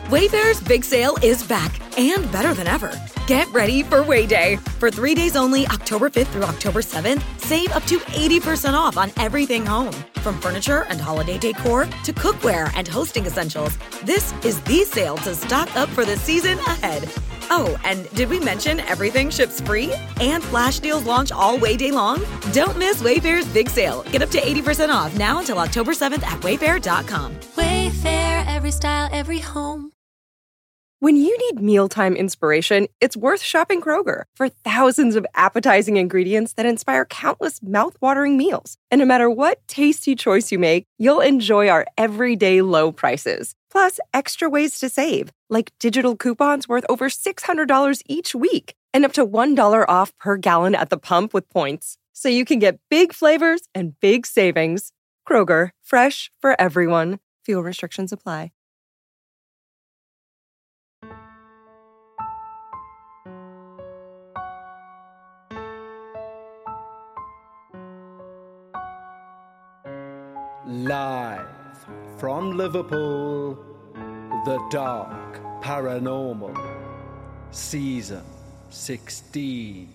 Wayfair's big sale is back, and better than ever. Get ready for Way Day. For 3 days only, October 5th through October 7th, save up to 80% off on everything home. From furniture and holiday decor to cookware and hosting essentials, this is the sale to stock up for the season ahead. Oh, and did we mention everything ships free? And flash deals launch all Way Day long? Don't miss Wayfair's big sale. Get up to 80% off now until October 7th at wayfair.com. Wayfair, every style, every home. When you need mealtime inspiration, it's worth shopping Kroger for thousands of appetizing ingredients that inspire countless mouthwatering meals. And no matter what tasty choice you make, you'll enjoy our everyday low prices. Plus, extra ways to save, like digital coupons worth over $600 each week and up to $1 off per gallon at the pump with points. So you can get big flavors and big savings. Kroger, fresh for everyone. Fuel restrictions apply. Live from Liverpool, The Dark Paranormal, Season 16.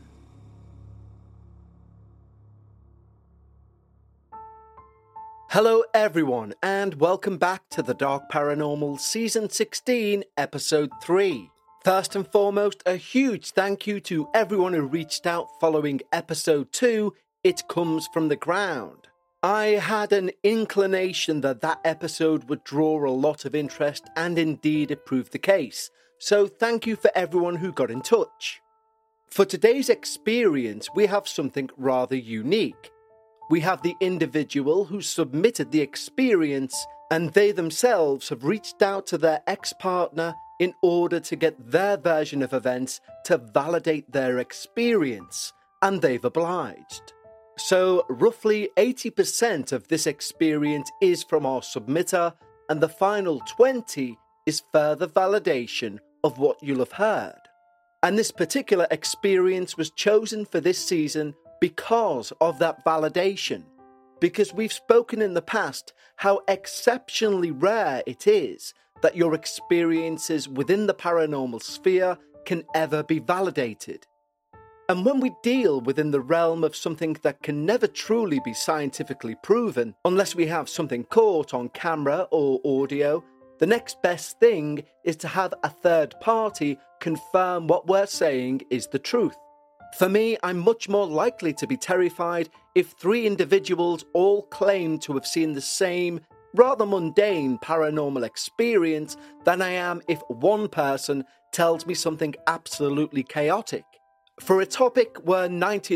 Hello everyone, and welcome back to The Dark Paranormal, Season 16, Episode 3. First and foremost, a huge thank you to everyone who reached out following Episode 2, It Comes From The Ground. I had an inclination that that episode would draw a lot of interest, and indeed it proved the case. So thank you for everyone who got in touch. For today's experience, we have something rather unique. We have the individual who submitted the experience, and they themselves have reached out to their ex-partner in order to get their version of events to validate their experience, and they've obliged. So roughly 80% of this experience is from our submitter, and the final 20 is further validation of what you'll have heard. And this particular experience was chosen for this season because of that validation. Because we've spoken in the past how exceptionally rare it is that your experiences within the paranormal sphere can ever be validated. And when we deal within the realm of something that can never truly be scientifically proven, unless we have something caught on camera or audio, the next best thing is to have a third party confirm what we're saying is the truth. For me, I'm much more likely to be terrified if 3 individuals all claim to have seen the same, rather mundane paranormal experience than I am if one person tells me something absolutely chaotic. For a topic where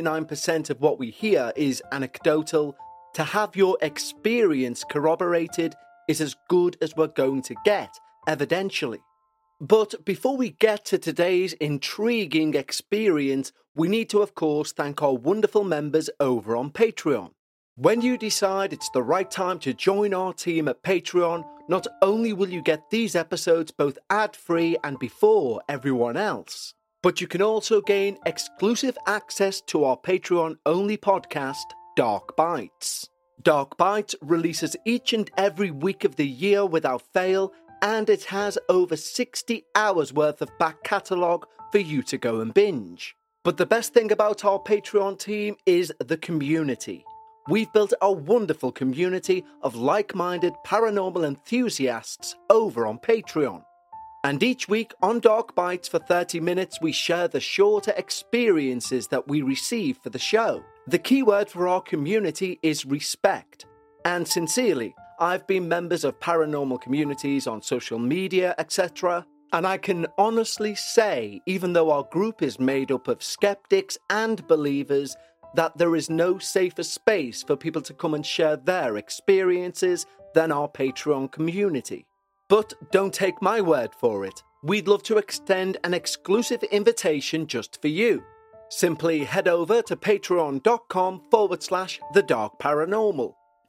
99% of what we hear is anecdotal, to have your experience corroborated is as good as we're going to get, evidentially. But before we get to today's intriguing experience, we need to, of course, thank our wonderful members over on Patreon. When you decide it's the right time to join our team at Patreon, not only will you get these episodes both ad-free and before everyone else, but you can also gain exclusive access to our Patreon-only podcast, Dark Bites. Dark Bites releases each and every week of the year without fail, and it has over 60 hours worth of back catalogue for you to go and binge. But the best thing about our Patreon team is the community. We've built a wonderful community of like-minded paranormal enthusiasts over on Patreon. And each week on Dark Bites for 30 minutes, we share the shorter experiences that we receive for the show. The keyword for our community is respect. And sincerely, I've been members of paranormal communities on social media, etc. And I can honestly say, even though our group is made up of skeptics and believers, that there is no safer space for people to come and share their experiences than our Patreon community. But don't take my word for it. We'd love to extend an exclusive invitation just for you. Simply head over to patreon.com/thedarkparanormal.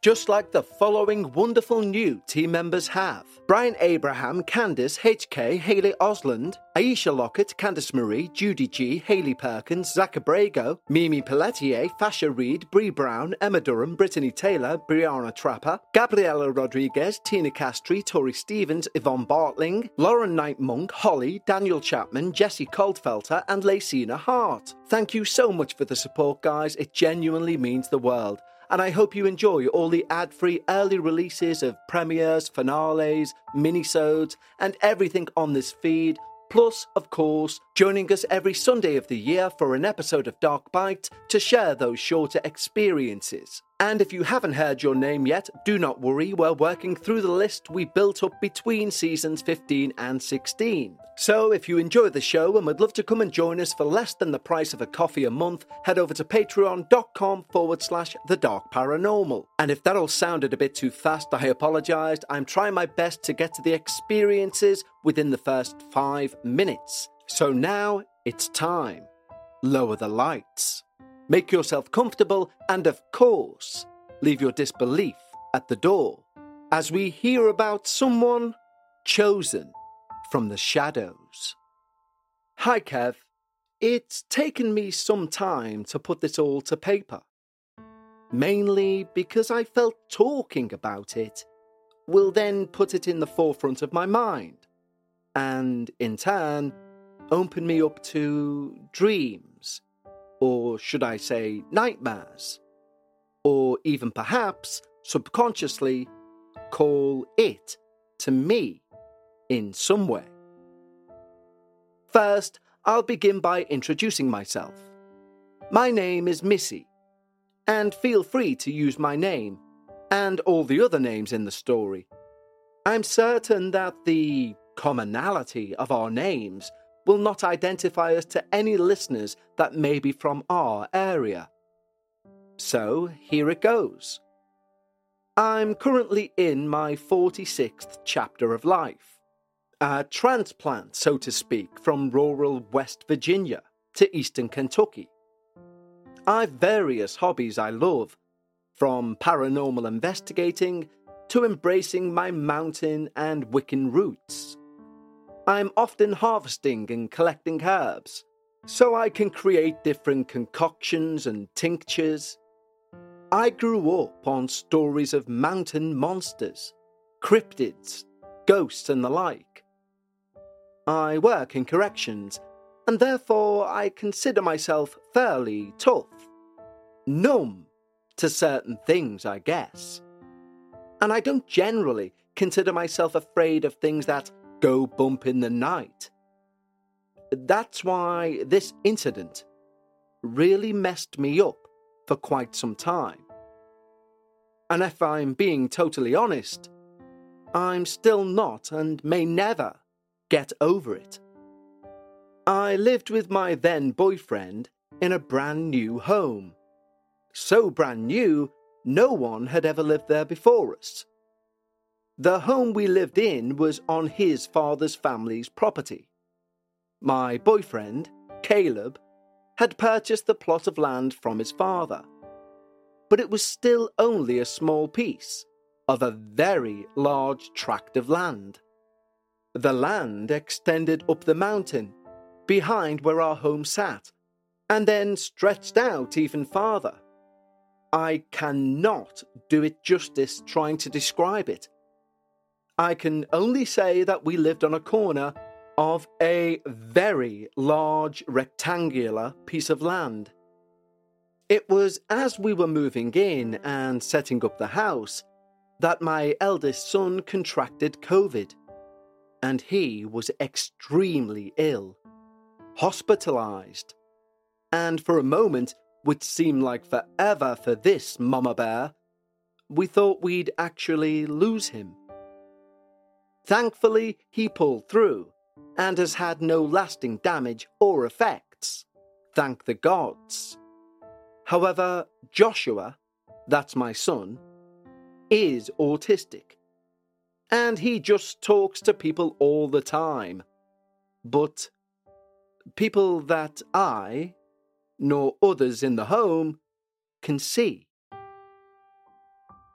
just like the following wonderful new team members have: Brian Abraham, Candice, HK, Hayley Osland, Aisha Lockett, Candice Marie, Judy G, Hayley Perkins, Zach Abrego, Mimi Pelletier, Fasha Reed, Bree Brown, Emma Durham, Brittany Taylor, Brianna Trapper, Gabriela Rodriguez, Tina Castry, Tori Stevens, Yvonne Bartling, Lauren Knight Monk, Holly, Daniel Chapman, Jesse Coldfelter, and Lacina Hart. Thank you so much for the support, guys. It genuinely means the world. And I hope you enjoy all the ad-free early releases of premieres, finales, minisodes, and everything on this feed. Plus, of course, joining us every Sunday of the year for an episode of Dark Bite to share those shorter experiences. And if you haven't heard your name yet, do not worry, we're working through the list we built up between seasons 15 and 16. So if you enjoy the show and would love to come and join us for less than the price of a coffee a month, head over to patreon.com/The Dark Paranormal. And if that all sounded a bit too fast, I apologise. I'm trying my best to get to the experiences within the first 5 minutes. So now it's time. Lower the lights. Make yourself comfortable and, of course, leave your disbelief at the door as we hear about someone chosen from the shadows. Hi, Kev. It's taken me some time to put this all to paper, mainly because I felt talking about it will then put it in the forefront of my mind and, in turn, open me up to dreams, or should I say nightmares, or even perhaps subconsciously call it to me in some way. First, I'll begin by introducing myself. My name is Missy, and feel free to use my name and all the other names in the story. I'm certain that the commonality of our names will not identify us to any listeners that may be from our area. So here it goes. I'm currently in my 46th chapter of life, a transplant, so to speak, from rural West Virginia to eastern Kentucky. I've various hobbies I love, from paranormal investigating to embracing my mountain and Wiccan roots. I'm often harvesting and collecting herbs, so I can create different concoctions and tinctures. I grew up on stories of mountain monsters, cryptids, ghosts and the like. I work in corrections, and therefore I consider myself fairly tough. Numb to certain things, I guess. And I don't generally consider myself afraid of things that go bump in the night. That's why this incident really messed me up for quite some time. And if I'm being totally honest, I'm still not and may never get over it. I lived with my then boyfriend in a brand new home. So brand new, no one had ever lived there before us. The home we lived in was on his father's family's property. My boyfriend, Caleb, had purchased the plot of land from his father, but it was still only a small piece of a very large tract of land. The land extended up the mountain, behind where our home sat, and then stretched out even farther. I cannot do it justice trying to describe it. I can only say that we lived on a corner of a very large rectangular piece of land. It was as we were moving in and setting up the house that my eldest son contracted COVID, and he was extremely ill, hospitalized, and for a moment, which seemed like forever for this mama bear, we thought we'd actually lose him. Thankfully, he pulled through and has had no lasting damage or effects, thank the gods. However, Joshua, that's my son, is autistic, and he just talks to people all the time. But people that I, nor others in the home, can see.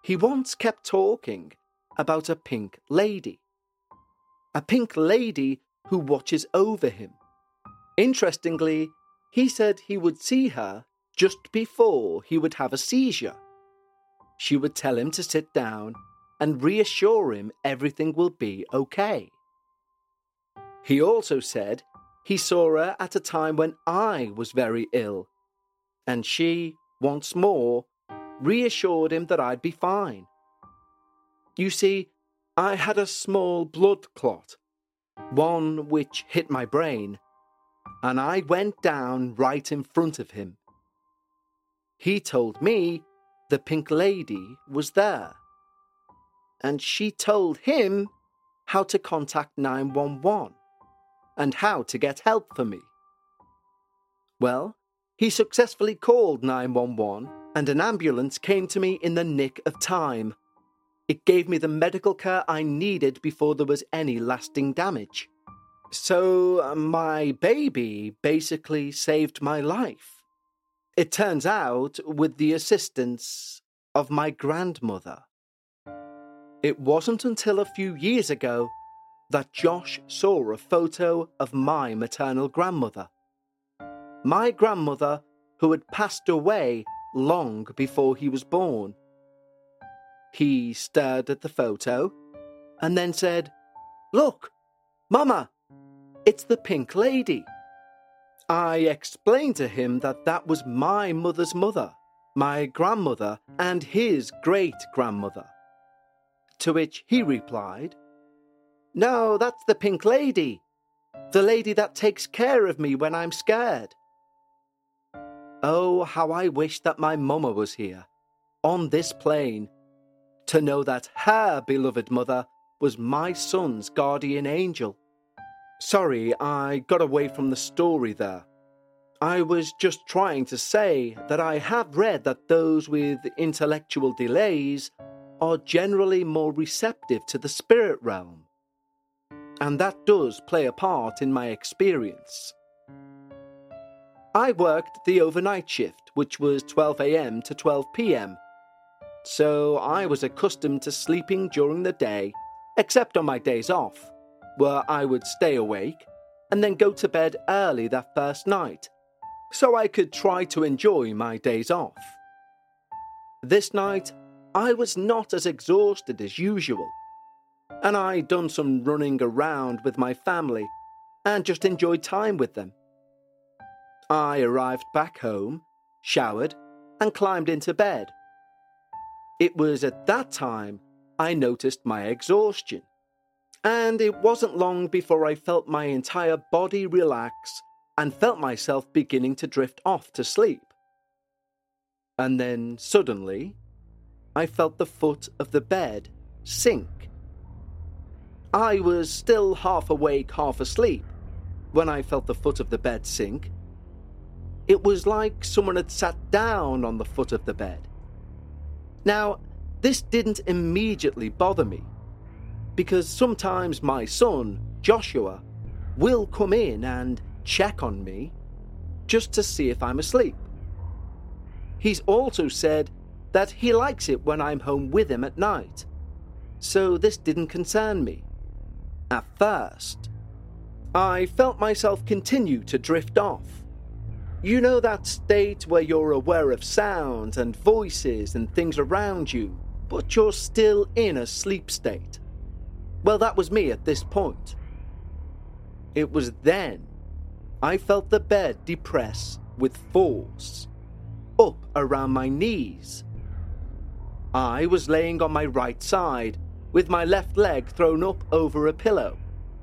He once kept talking about a pink lady. A pink lady who watches over him. Interestingly, he said he would see her just before he would have a seizure. She would tell him to sit down and reassure him everything will be okay. He also said he saw her at a time when I was very ill, and she, once more, reassured him that I'd be fine. You see, I had a small blood clot, one which hit my brain, and I went down right in front of him. He told me the pink lady was there, and she told him how to contact 911 and how to get help for me. Well, he successfully called 911 and an ambulance came to me in the nick of time. It gave me the medical care I needed before there was any lasting damage. So my baby basically saved my life. It turns out with the assistance of my grandmother. It wasn't until a few years ago that Josh saw a photo of my maternal grandmother. My grandmother who had passed away long before he was born. He stared at the photo and then said, "Look, Mama, it's the pink lady." I explained to him that that was my mother's mother, my grandmother, and his great-grandmother. To which he replied, "No, that's the pink lady, the lady that takes care of me when I'm scared." Oh, how I wish that my mama was here, on this plane, to know that her beloved mother was my son's guardian angel. Sorry, I got away from the story there. I was just trying to say that I have read that those with intellectual delays are generally more receptive to the spirit realm. And that does play a part in my experience. I worked the overnight shift, which was 12 a.m. to 12 p.m. So I was accustomed to sleeping during the day, except on my days off, where I would stay awake and then go to bed early that first night, so I could try to enjoy my days off. This night, I was not as exhausted as usual, and I'd done some running around with my family and just enjoyed time with them. I arrived back home, showered, and climbed into bed. It was at that time I noticed my exhaustion, and it wasn't long before I felt my entire body relax and felt myself beginning to drift off to sleep. And then suddenly, I felt the foot of the bed sink. I was still half awake, half asleep when I felt the foot of the bed sink. It was like someone had sat down on the foot of the bed. Now, this didn't immediately bother me, because sometimes my son, Joshua, will come in and check on me just to see if I'm asleep. He's also said that he likes it when I'm home with him at night, so this didn't concern me. At first, I felt myself continue to drift off. You know that state where you're aware of sounds and voices and things around you, but you're still in a sleep state? Well, that was me at this point. It was then I felt the bed depress with force, up around my knees. I was laying on my right side, with my left leg thrown up over a pillow.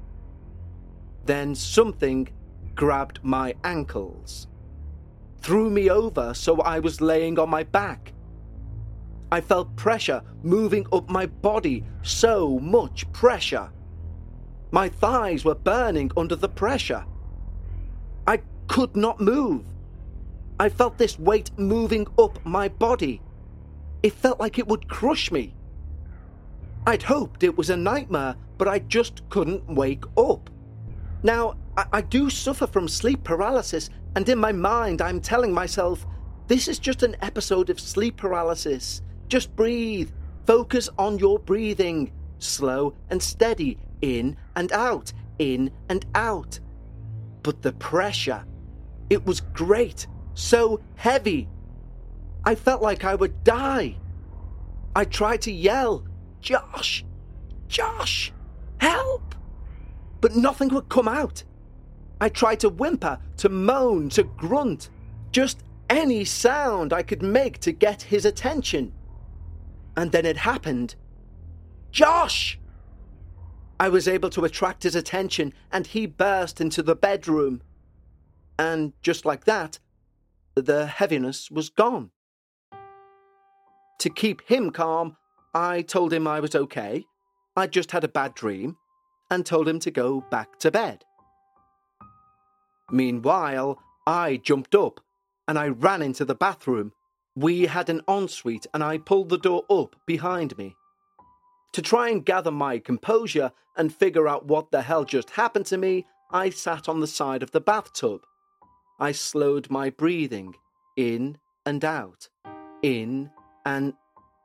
Then something grabbed my ankles, threw me over so I was laying on my back. I felt pressure moving up my body, so much pressure. My thighs were burning under the pressure. I could not move. I felt this weight moving up my body. It felt like it would crush me. I'd hoped it was a nightmare, but I just couldn't wake up. Now, I do suffer from sleep paralysis, and in my mind I'm telling myself, this is just an episode of sleep paralysis. Just breathe. Focus on your breathing. Slow and steady. In and out. In and out. But the pressure, it was great. So heavy. I felt like I would die. I tried to yell, Josh, Josh, help! But nothing would come out. I tried to whimper, to moan, to grunt, just any sound I could make to get his attention. And then it happened. Josh! I was able to attract his attention, and he burst into the bedroom. And just like that, the heaviness was gone. To keep him calm, I told him I was okay. I just had a bad dream, and told him to go back to bed. Meanwhile, I jumped up and I ran into the bathroom. We had an ensuite and I pulled the door up behind me. To try and gather my composure and figure out what the hell just happened to me, I sat on the side of the bathtub. I slowed my breathing, in and out, in and...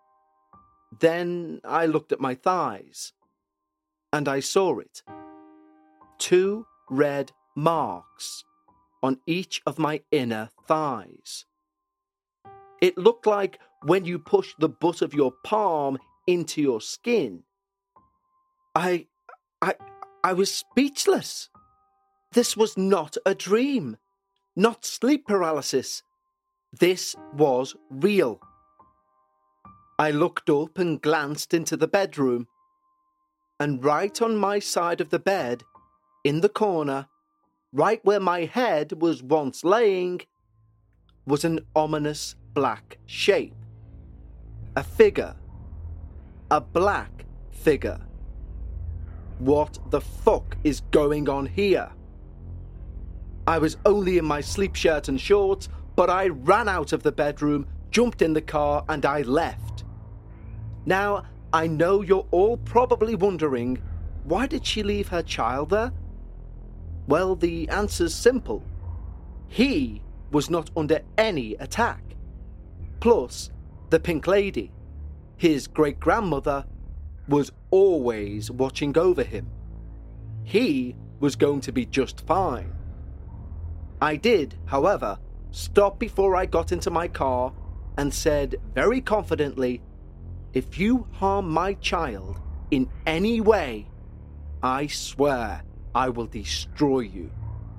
Then I looked at my thighs, and I saw it. 2 red marks on each of my inner thighs. It looked like when you push the butt of your palm into your skin. I was speechless. This was not a dream, not sleep paralysis. This was real. I looked up and glanced into the bedroom, and right on my side of the bed, in the corner, right where my head was once laying, was an ominous black shape. A figure. A black figure. What the fuck is going on here? I was only in my sleep shirt and shorts, but I ran out of the bedroom, jumped in the car, and I left. Now, I know you're all probably wondering, why did she leave her child there? Well, the answer's simple. He was not under any attack. Plus, the Pink Lady, his great-grandmother, was always watching over him. He was going to be just fine. I did, however, stop before I got into my car and said very confidently, "If you harm my child in any way, I swear I will destroy you."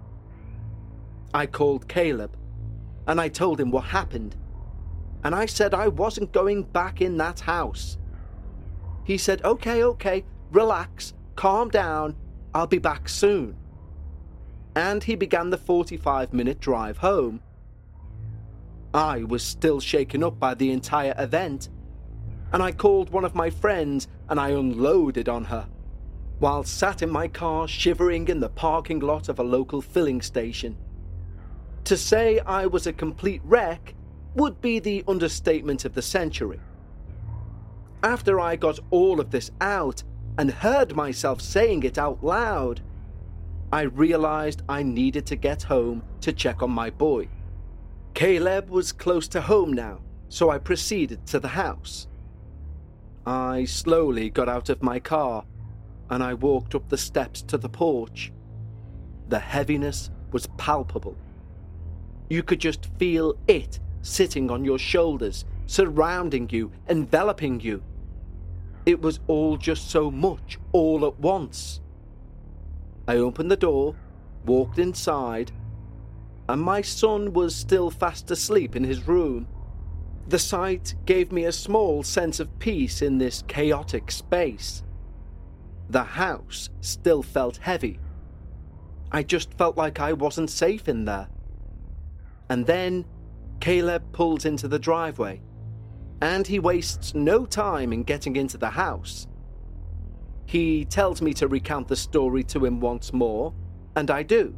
I called Caleb, and I told him what happened, and I said I wasn't going back in that house. He said, okay, relax, calm down, I'll be back soon. And he began the 45-minute drive home. I was still shaken up by the entire event, and I called one of my friends and I unloaded on her, while sat in my car shivering in the parking lot of a local filling station. To say I was a complete wreck would be the understatement of the century. After I got all of this out and heard myself saying it out loud, I realized I needed to get home to check on my boy. Caleb was close to home now, so I proceeded to the house. I slowly got out of my car and I walked up the steps to the porch. The heaviness was palpable. You could just feel it sitting on your shoulders, surrounding you, enveloping you. It was all just so much, all at once. I opened the door, walked inside, and my son was still fast asleep in his room. The sight gave me a small sense of peace in this chaotic space. The house still felt heavy. I just felt like I wasn't safe in there. And then Caleb pulls into the driveway, and he wastes no time in getting into the house. He tells me to recount the story to him once more, and I do.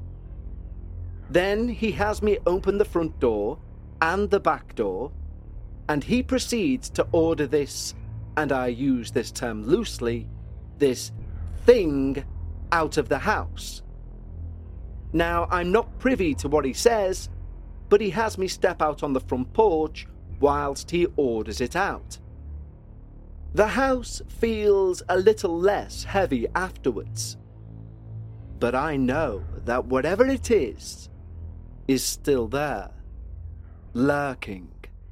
Then he has me open the front door and the back door, and he proceeds to order this, and I use this term loosely, this thing out of the house. Now, I'm not privy to what he says, but he has me step out on the front porch whilst he orders it out. The house feels a little less heavy afterwards. But I know that whatever it is still there, lurking.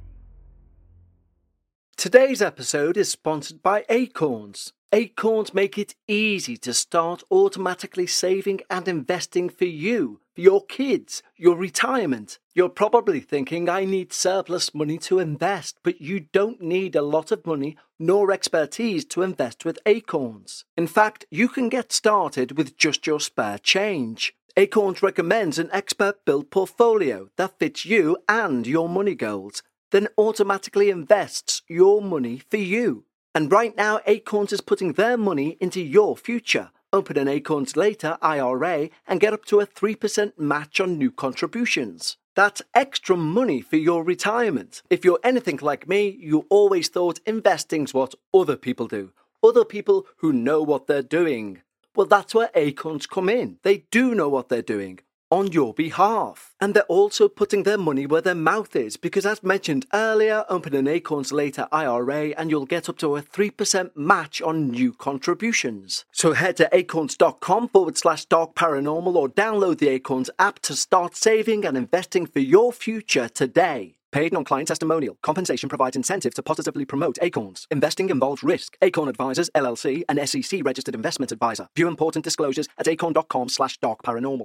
Today's episode is sponsored by Acorns. Acorns make it easy to start automatically saving and investing for you, for your kids, your retirement. You're probably thinking, I need surplus money to invest, but you don't need a lot of money nor expertise to invest with Acorns. In fact, you can get started with just your spare change. Acorns recommends an expert-built portfolio that fits you and your money goals, then automatically invests your money for you. And right now, Acorns is putting their money into your future. Open an Acorns Later IRA and get up to a 3% match on new contributions. That's extra money for your retirement. If you're anything like me, you always thought investing's what other people do. Other people who know what they're doing. Well, that's where Acorns come in. They do know what they're doing on your behalf. And they're also putting their money where their mouth is, because as mentioned earlier, open an Acorns Later IRA and you'll get up to a 3% match on new contributions. So head to acorns.com/darkparanormal or download the Acorns app to start saving and investing for your future today. Paid non-client testimonial. Compensation provides incentive to positively promote Acorns. Investing involves risk. Acorn Advisors, LLC, an SEC registered investment advisor. View important disclosures at acorn.com/darkparanormal.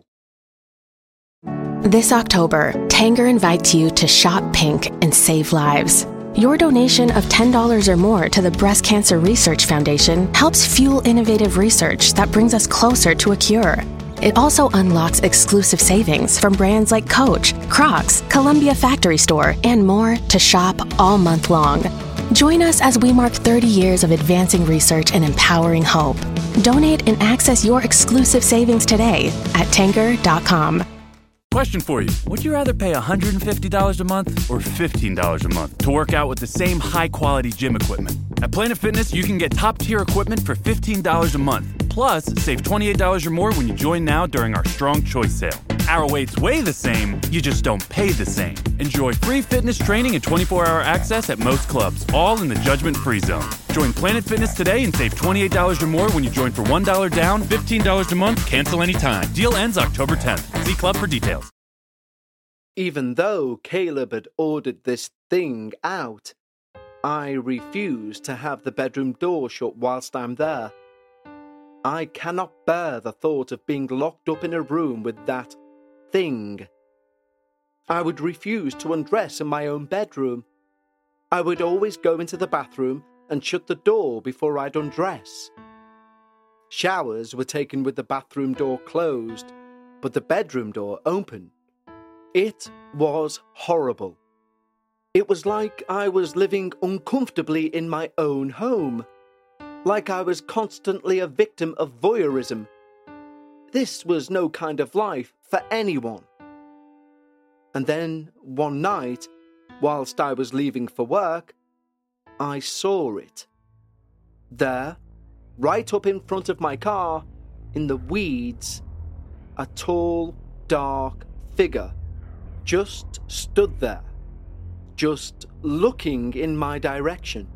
This October, Tanger invites you to shop pink and save lives. Your donation of $10 or more to the Breast Cancer Research Foundation helps fuel innovative research that brings us closer to a cure. It also unlocks exclusive savings from brands like Coach, Crocs, Columbia Factory Store, and more to shop all month long. Join us as we mark 30 years of advancing research and empowering hope. Donate and access your exclusive savings today at Tanger.com. Question for you. Would you rather pay $150 a month or $15 a month to work out with the same high-quality gym equipment? At Planet Fitness, you can get top-tier equipment for $15 a month. Plus, save $28 or more when you join now during our Strong Choice sale. Our weights weigh the same, you just don't pay the same. Enjoy free fitness training and 24-hour access at most clubs, all in the judgment-free zone. Join Planet Fitness today and save $28 or more when you join for $1 down, $15 a month, cancel anytime. Deal ends October 10th. See club for details. Even though Caleb had ordered this thing out, I refuse to have the bedroom door shut whilst I'm there. I cannot bear the thought of being locked up in a room with that thing. I would refuse to undress in my own bedroom. I would always go into the bathroom and shut the door before I'd undress. Showers were taken with the bathroom door closed, but the bedroom door open. It was horrible. It was like I was living uncomfortably in my own home, like I was constantly a victim of voyeurism. This was no kind of life for anyone. And then one night, whilst I was leaving for work, I saw it. There, right up in front of my car, in the weeds, a tall, dark figure just stood there, just looking in my direction.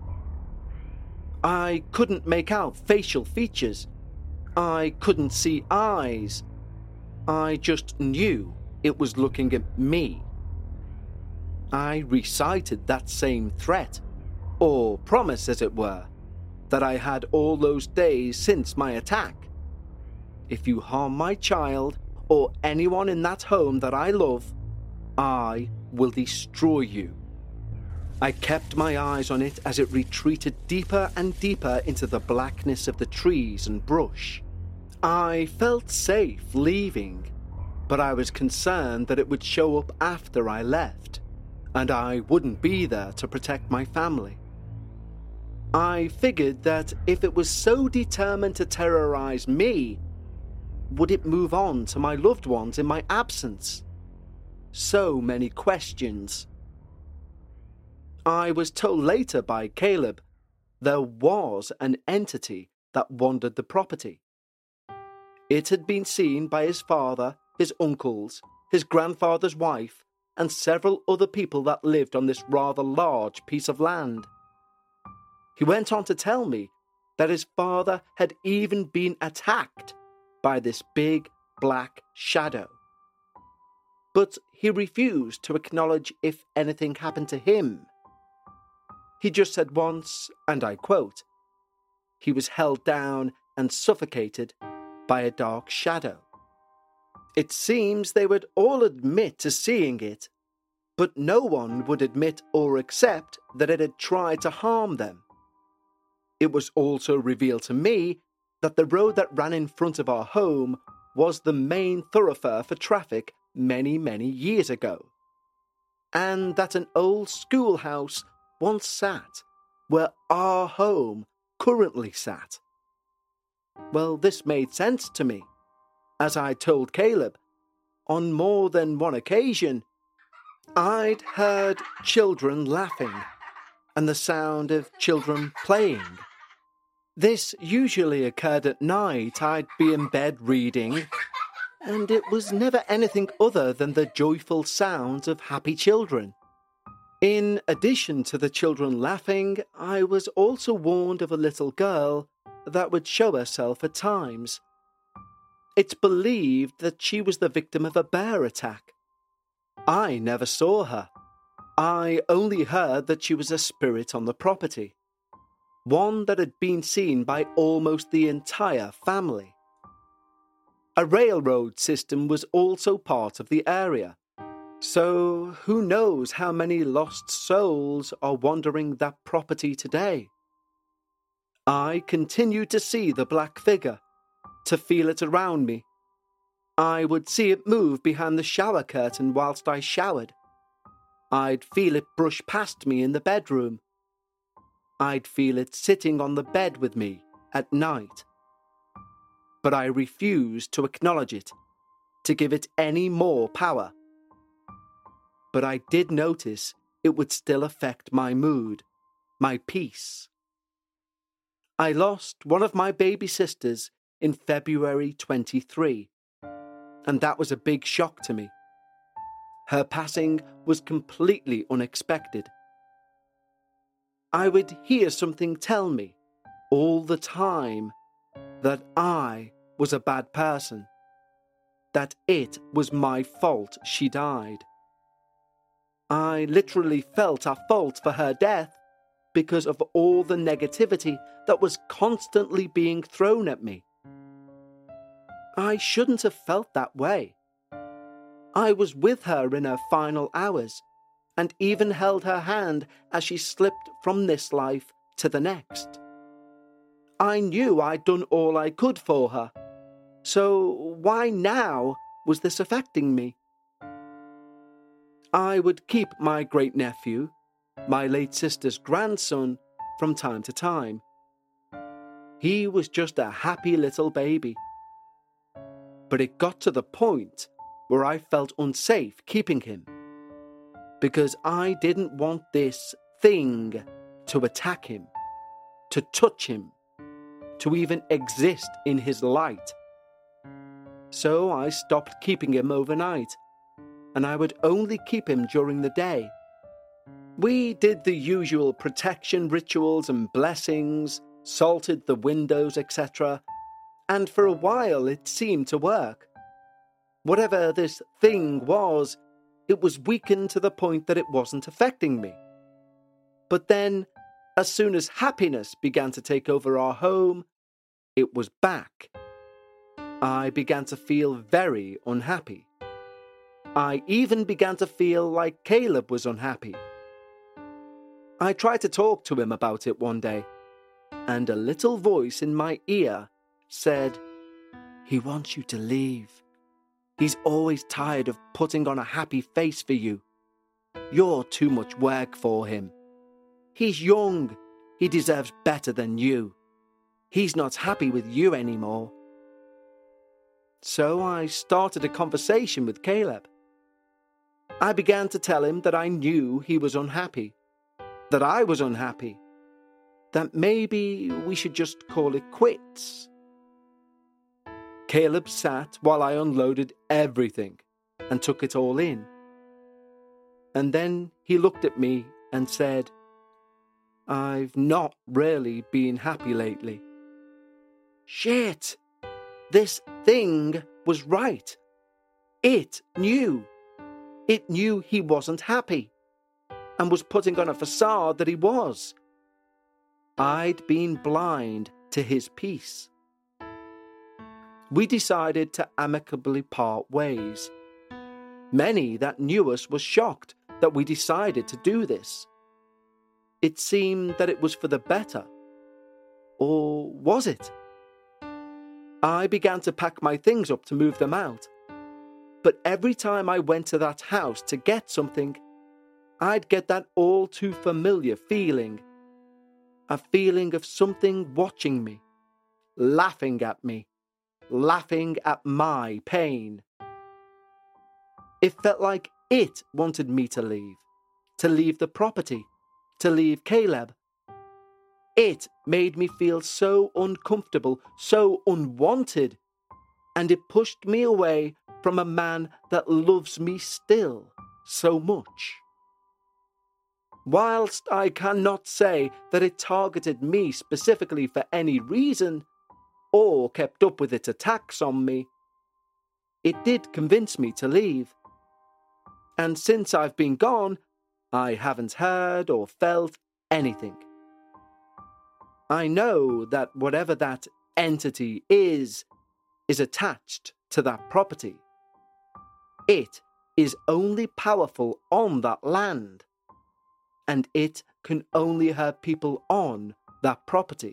I couldn't make out facial features. I couldn't see eyes. I just knew it was looking at me. I recited that same threat, or promise as it were, that I had all those days since my attack. If you harm my child or anyone in that home that I love, I will destroy you. I kept my eyes on it as it retreated deeper and deeper into the blackness of the trees and brush. I felt safe leaving, but I was concerned that it would show up after I left, and I wouldn't be there to protect my family. I figured that if it was so determined to terrorize me, would it move on to my loved ones in my absence? So many questions. I was told later by Caleb there was an entity that wandered the property. It had been seen by his father, his uncles, his grandfather's wife, and several other people that lived on this rather large piece of land. He went on to tell me that his father had even been attacked by this big black shadow. But he refused to acknowledge if anything happened to him. He just said once, and I quote, he was held down and suffocated by a dark shadow. It seems they would all admit to seeing it, but no one would admit or accept that it had tried to harm them. It was also revealed to me that the road that ran in front of our home was the main thoroughfare for traffic many, many years ago, and that an old schoolhouse once sat where our home currently sat. Well, this made sense to me, as I told Caleb. On more than one occasion, I'd heard children laughing and the sound of children playing. This usually occurred at night. I'd be in bed reading, and it was never anything other than the joyful sounds of happy children. In addition to the children laughing, I was also warned of a little girl that would show herself at times. It's believed that she was the victim of a bear attack. I never saw her. I only heard that she was a spirit on the property, one that had been seen by almost the entire family. A railroad system was also part of the area, so who knows how many lost souls are wandering that property today. I continued to see the black figure, to feel it around me. I would see it move behind the shower curtain whilst I showered. I'd feel it brush past me in the bedroom. I'd feel it sitting on the bed with me at night. But I refused to acknowledge it, to give it any more power. But I did notice it would still affect my mood, my peace. I lost one of my baby sisters in February 23, and that was a big shock to me. Her passing was completely unexpected. I would hear something tell me all the time that I was a bad person, that it was my fault she died. I literally felt a fault for her death because of all the negativity that was constantly being thrown at me. I shouldn't have felt that way. I was with her in her final hours, and even held her hand as she slipped from this life to the next. I knew I'd done all I could for her, so why now was this affecting me? I would keep my great-nephew, my late sister's grandson, from time to time. He was just a happy little baby. But it got to the point where I felt unsafe keeping him, because I didn't want this thing to attack him, to touch him, to even exist in his light. So I stopped keeping him overnight, and I would only keep him during the day. We did the usual protection rituals and blessings, salted the windows, etc., and for a while it seemed to work. Whatever this thing was, it was weakened to the point that it wasn't affecting me. But then, as soon as happiness began to take over our home, it was back. I began to feel very unhappy. I even began to feel like Caleb was unhappy. I tried to talk to him about it one day, and a little voice in my ear said, "He wants you to leave. He's always tired of putting on a happy face for you. You're too much work for him. He's young. He deserves better than you. He's not happy with you anymore." So I started a conversation with Caleb. I began to tell him that I knew he was unhappy, that I was unhappy, that maybe we should just call it quits. Caleb sat while I unloaded everything and took it all in. And then he looked at me and said, I've not really been happy lately. Shit! This thing was right. It knew. It knew he wasn't happy and was putting on a facade that he was. I'd been blind to his peace. We decided to amicably part ways. Many that knew us were shocked that we decided to do this. It seemed that it was for the better. Or was it? I began to pack my things up to move them out. But every time I went to that house to get something, I'd get that all too familiar feeling. A feeling of something watching me, laughing at me, laughing at my pain. It felt like it wanted me to leave the property, to leave Caleb. It made me feel so uncomfortable, so unwanted, and it pushed me away from a man that loves me still so much. Whilst I cannot say that it targeted me specifically for any reason, or kept up with its attacks on me, it did convince me to leave. And since I've been gone, I haven't heard or felt anything. I know that whatever that entity is attached to that property. It is only powerful on that land, and it can only hurt people on that property.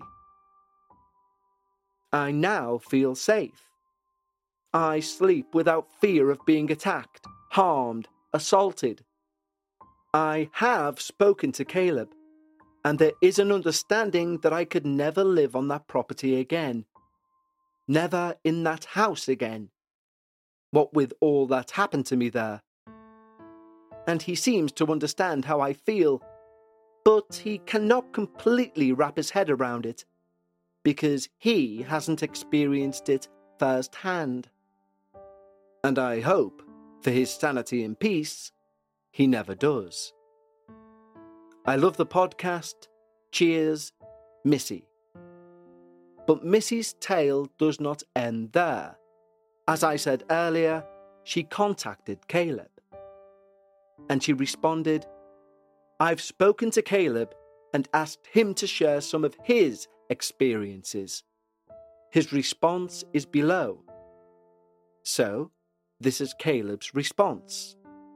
I now feel safe. I sleep without fear of being attacked, harmed, assaulted. I have spoken to Caleb, and there is an understanding that I could never live on that property again. Never in that house again. What with all that happened to me there. And he seems to understand how I feel, but he cannot completely wrap his head around it, because he hasn't experienced it firsthand. And I hope, for his sanity and peace, he never does. I love the podcast. Cheers, Missy. But Missy's tale does not end there. As I said earlier, she contacted Caleb. And she responded, I've spoken to Caleb and asked him to share some of his experiences. His response is below. So, this is Caleb's response.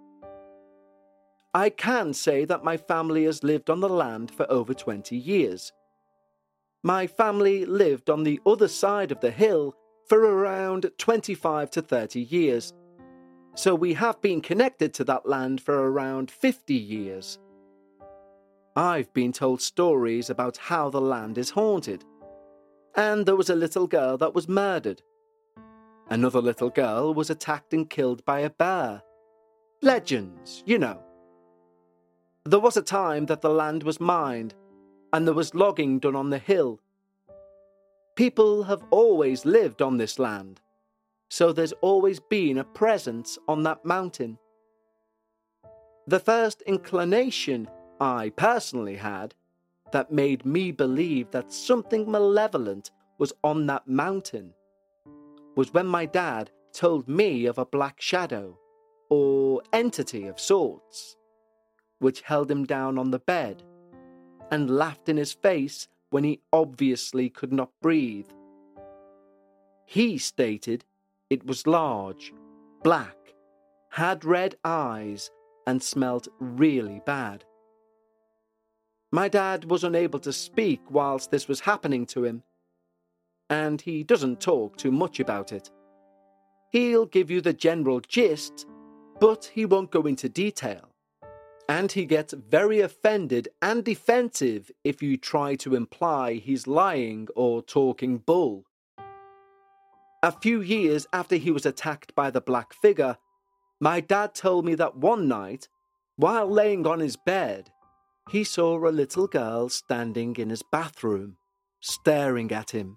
I can say that my family has lived on the land for over 20 years. My family lived on the other side of the hill for around 25 to 30 years, so we have been connected to that land for around 50 years. I've been told stories about how the land is haunted, and there was a little girl that was murdered. Another little girl was attacked and killed by a bear. Legends, you know. There was a time that the land was mined, and there was logging done on the hill. People have always lived on this land, so there's always been a presence on that mountain. The first inclination I personally had that made me believe that something malevolent was on that mountain was when my dad told me of a black shadow, or entity of sorts, which held him down on the bed and laughed in his face when he obviously could not breathe. He stated it was large, black, had red eyes, and smelled really bad. My dad was unable to speak whilst this was happening to him, and he doesn't talk too much about it. He'll give you the general gist, but he won't go into detail. And he gets very offended and defensive if you try to imply he's lying or talking bull. A few years after he was attacked by the black figure, my dad told me that one night, while laying on his bed, he saw a little girl standing in his bathroom, staring at him.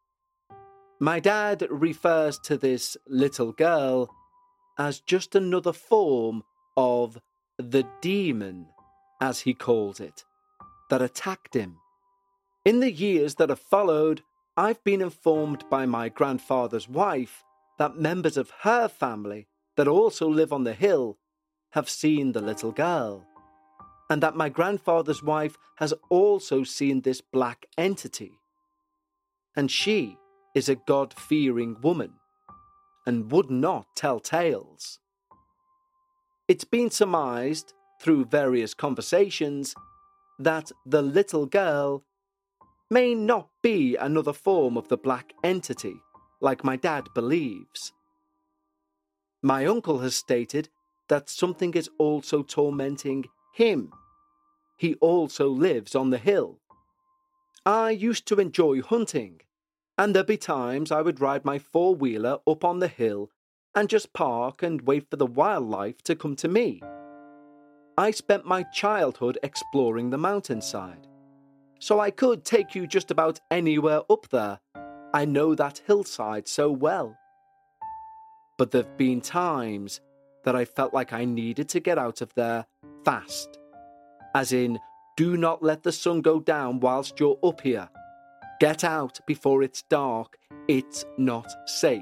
My dad refers to this little girl as just another form of the demon, as he calls it. that attacked him. In the years that have followed, I've been informed by my grandfather's wife that members of her family that also live on the hill have seen the little girl, and that my grandfather's wife has also seen this black entity. And she is a God-fearing woman and would not tell tales. It's been surmised through various conversations that the little girl may not be another form of the black entity, like my dad believes. My uncle has stated that something is also tormenting him. He also lives on the hill. I used to enjoy hunting, and there'd be times I would ride my four-wheeler up on the hill and just park and wait for the wildlife to come to me. I spent my childhood exploring the mountainside, so I could take you just about anywhere up there. I know that hillside so well. But there've been times that I felt like I needed to get out of there fast. As in, do not let the sun go down whilst you're up here. Get out before it's dark. It's not safe.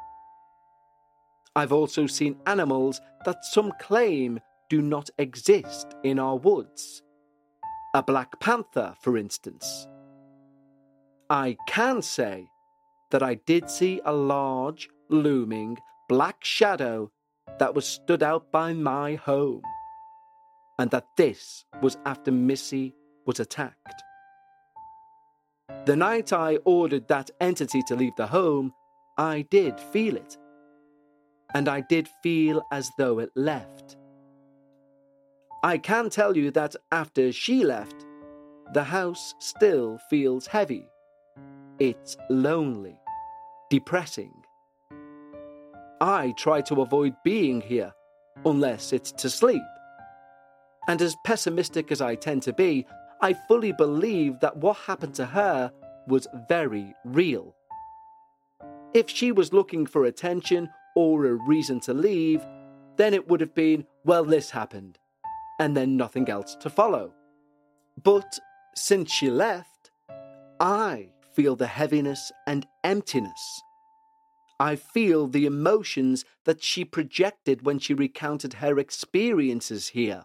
I've also seen animals that some claim do not exist in our woods. A black panther, for instance. I can say that I did see a large, looming, black shadow that was stood out by my home, and that this was after Missy was attacked. The night I ordered that entity to leave the home, I did feel it, and I did feel as though it left. I can tell you that after she left, the house still feels heavy. It's lonely, depressing. I try to avoid being here, unless it's to sleep. And as pessimistic as I tend to be, I fully believe that what happened to her was very real. If she was looking for attention or a reason to leave, then it would have been, well, this happened, and then nothing else to follow. But since she left, I feel the heaviness and emptiness. I feel the emotions that she projected when she recounted her experiences here.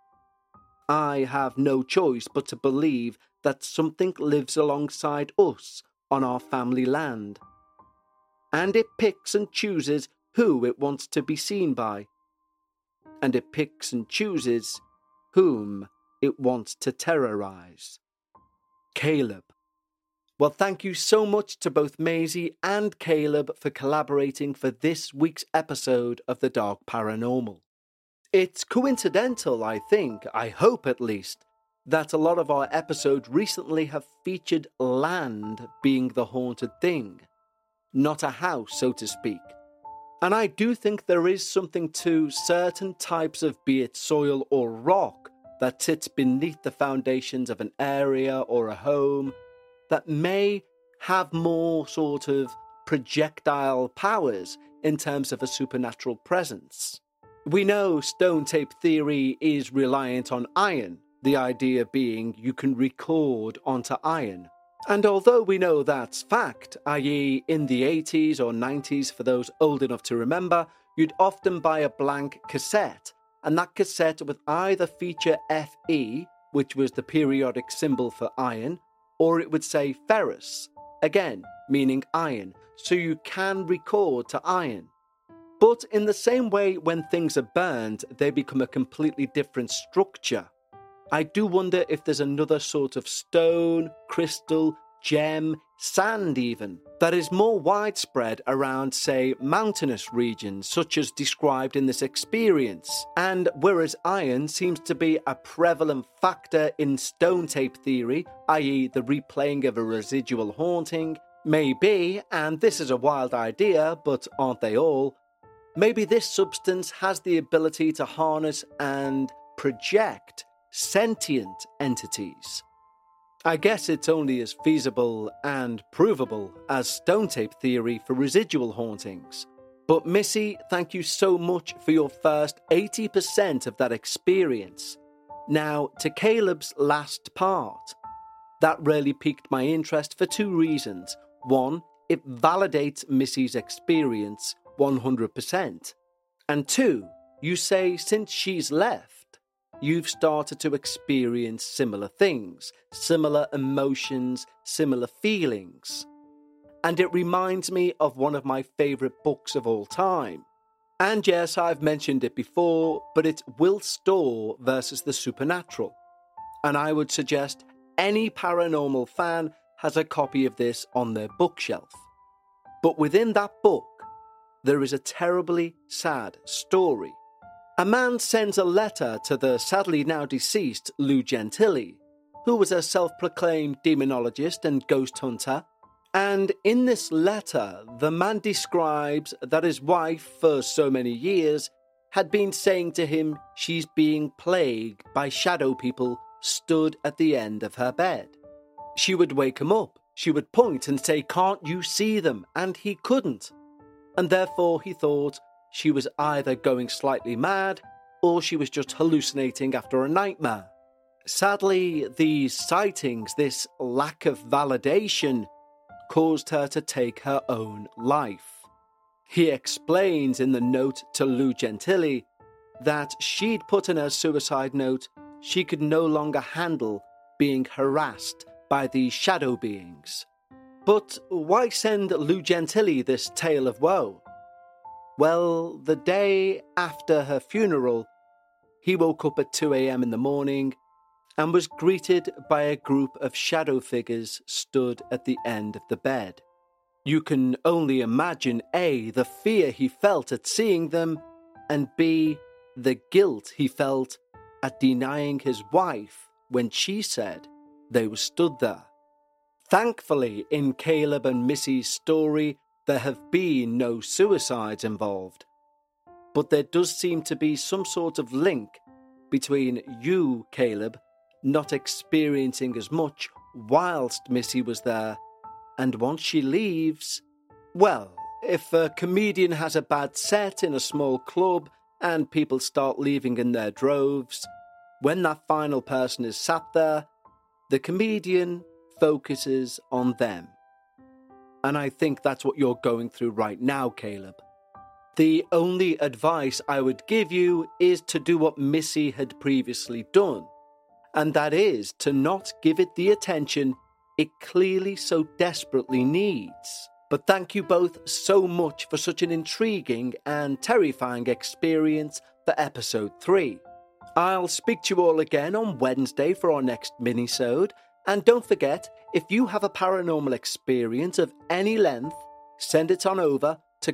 I have no choice but to believe that something lives alongside us on our family land, and it picks and chooses who it wants to be seen by, and it picks and chooses whom it wants to terrorize. Caleb. Well, thank you so much to both Maisie and Caleb for collaborating for this week's episode of The Dark Paranormal. It's coincidental, I think, I hope at least, that a lot of our episodes recently have featured land being the haunted thing, not a house, so to speak. And I do think there is something to certain types of, be it soil or rock, that sits beneath the foundations of an area or a home that may have more sort of projectile powers in terms of a supernatural presence. We know stone tape theory is reliant on iron, the idea being you can record onto iron. And although we know that's fact, i.e. in the 80s or 90s, for those old enough to remember, you'd often buy a blank cassette, and that cassette would either feature Fe, which was the periodic symbol for iron, or it would say ferrous, again meaning iron, so you can record to iron. But in the same way, when things are burned, they become a completely different structure. I do wonder if there's another sort of stone, crystal, gem, sand even, that is more widespread around, say, mountainous regions, such as described in this experience. And whereas iron seems to be a prevalent factor in stone tape theory, i.e. the replaying of a residual haunting, maybe, and this is a wild idea, but aren't they all, maybe this substance has the ability to harness and project sentient entities. I guess it's only as feasible and provable as stone tape theory for residual hauntings. But Missy, thank you so much for your first 80% of that experience. Now, to Caleb's last part, that really piqued my interest for two reasons. One, it validates Missy's experience 100%. And two, you say since she's left, you've started to experience similar things, similar emotions, similar feelings. And it reminds me of one of my favourite books of all time. And yes, I've mentioned it before, but it's Will Storr versus the Supernatural. And I would suggest any paranormal fan has a copy of this on their bookshelf. But within that book, there is a terribly sad story. A man sends a letter to the sadly now deceased Lou Gentili, who was a self-proclaimed demonologist and ghost hunter. And in this letter, the man describes that his wife, for so many years, had been saying to him she's being plagued by shadow people stood at the end of her bed. She would wake him up. She would point and say, "Can't you see them?" And he couldn't. And therefore he thought she was either going slightly mad or she was just hallucinating after a nightmare. Sadly, these sightings, this lack of validation, caused her to take her own life. He explains in the note to Lou Gentili that she'd put in her suicide note she could no longer handle being harassed by these shadow beings. But why send Lou Gentili this tale of woe? Well, the day after her funeral, he woke up at 2 a.m. in the morning and was greeted by a group of shadow figures stood at the end of the bed. You can only imagine A, the fear he felt at seeing them, and B, the guilt he felt at denying his wife when she said they were stood there. Thankfully, in Caleb and Missy's story, there have been no suicides involved. But there does seem to be some sort of link between you, Caleb, not experiencing as much whilst Missy was there, and once she leaves, well, if a comedian has a bad set in a small club and people start leaving in their droves, when that final person is sat there, the comedian focuses on them. And I think that's what you're going through right now, Caleb. The only advice I would give you is to do what Missy had previously done, and that is to not give it the attention it clearly so desperately needs. But thank you both so much for such an intriguing and terrifying experience for episode 3. I'll speak to you all again on Wednesday for our next mini-sode, and don't forget, if you have a paranormal experience of any length, send it on over to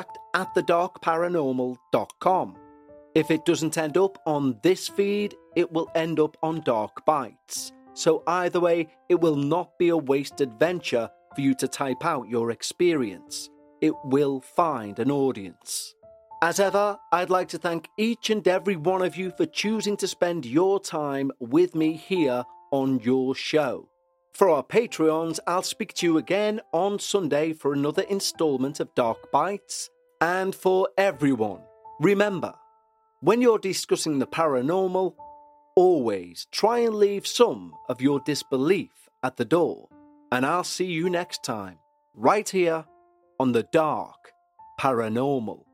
contact@thedarkparanormal.com. If it doesn't end up on this feed, it will end up on Dark Bites. So either way, it will not be a wasted venture for you to type out your experience. It will find an audience. As ever, I'd like to thank each and every one of you for choosing to spend your time with me here on your show. For our Patreons, I'll speak to you again on Sunday for another installment of Dark Bites. And for everyone, remember, when you're discussing the paranormal, always try and leave some of your disbelief at the door. And I'll see you next time, right here on the Dark Paranormal.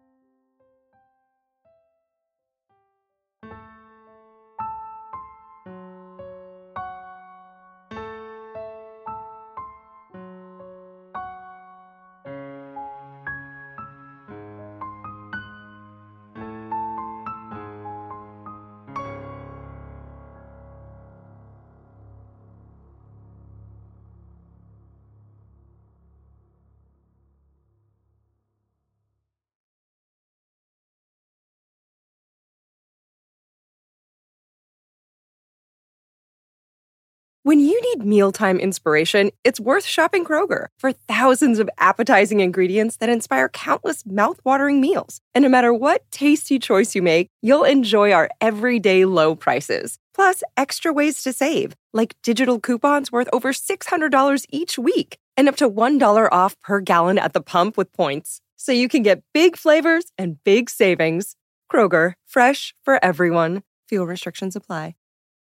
When you need mealtime inspiration, it's worth shopping Kroger for thousands of appetizing ingredients that inspire countless mouth-watering meals. And no matter what tasty choice you make, you'll enjoy our everyday low prices. Plus, extra ways to save, like digital coupons worth over $600 each week and up to $1 off per gallon at the pump with points. So you can get big flavors and big savings. Kroger, fresh for everyone. Fuel restrictions apply.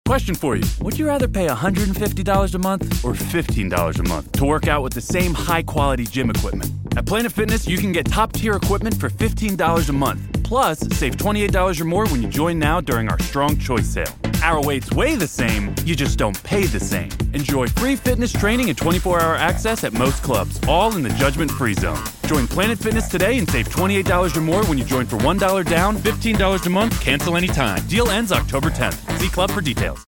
Question for you. Would you rather pay $150 a month or $15 a month to work out with the same high-quality gym equipment? At Planet Fitness, you can get top-tier equipment for $15 a month. Plus, save $28 or more when you join now during our Strong Choice sale. Our weights weigh the same, you just don't pay the same. Enjoy free fitness training and 24-hour access at most clubs, all in the judgment-free zone. Join Planet Fitness today and save $28 or more when you join for $1 down, $15 a month, cancel anytime. Deal ends October 10th. See club for details.